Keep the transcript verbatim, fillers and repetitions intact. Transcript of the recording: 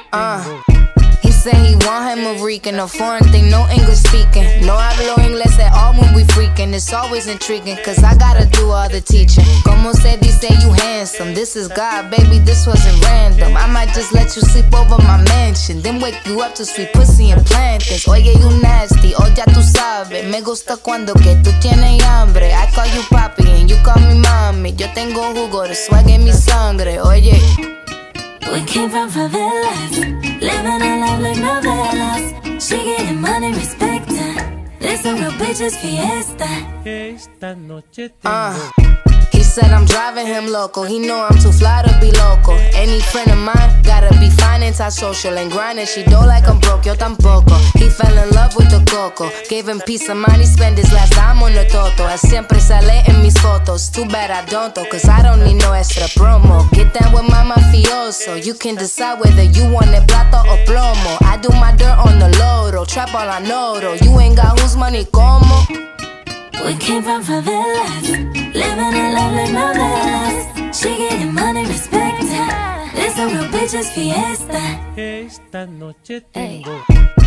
Uh, he said he want him a Rican, a foreign thing, no English speaking. No hablo inglés at all when we freaking. It's always intriguing, cause I gotta do all the teaching. Como se dice, you handsome. This is God, baby, this wasn't random. I might just let you sleep over my mansion, then wake you up to sweet pussy and plantains. Oye, you nasty, oh ya tú sabes. Me gusta cuando que tú tienes hambre. I call you papi and you call me mommy. Yo tengo jugo de swag en mi sangre, oye. We came from favelas, living a life like novelas. She getting money, respect her. This a real bitch's fiesta. Esta noche tengo Uh, he said I'm driving him local. He know I'm too fly to be local. Any friend of mine gotta be fine, antisocial and grinding. She don't like I'm broke, yo tampoco. He fell in love with the coco. Gave him peace of mind, he spent his last time on the toto. Él siempre sale en mis fotos. Too bad I don't though, cause I don't need no extra promo. Get down with my mafioso. You can decide whether you want el plato o plomo. I do my dirt on the lodo. Trap all I know though. You ain't got whose money como. We came from favelas, living a life like novelas. She getting money, respect her. This a real bitch's fiesta. esta noche tengo Ey.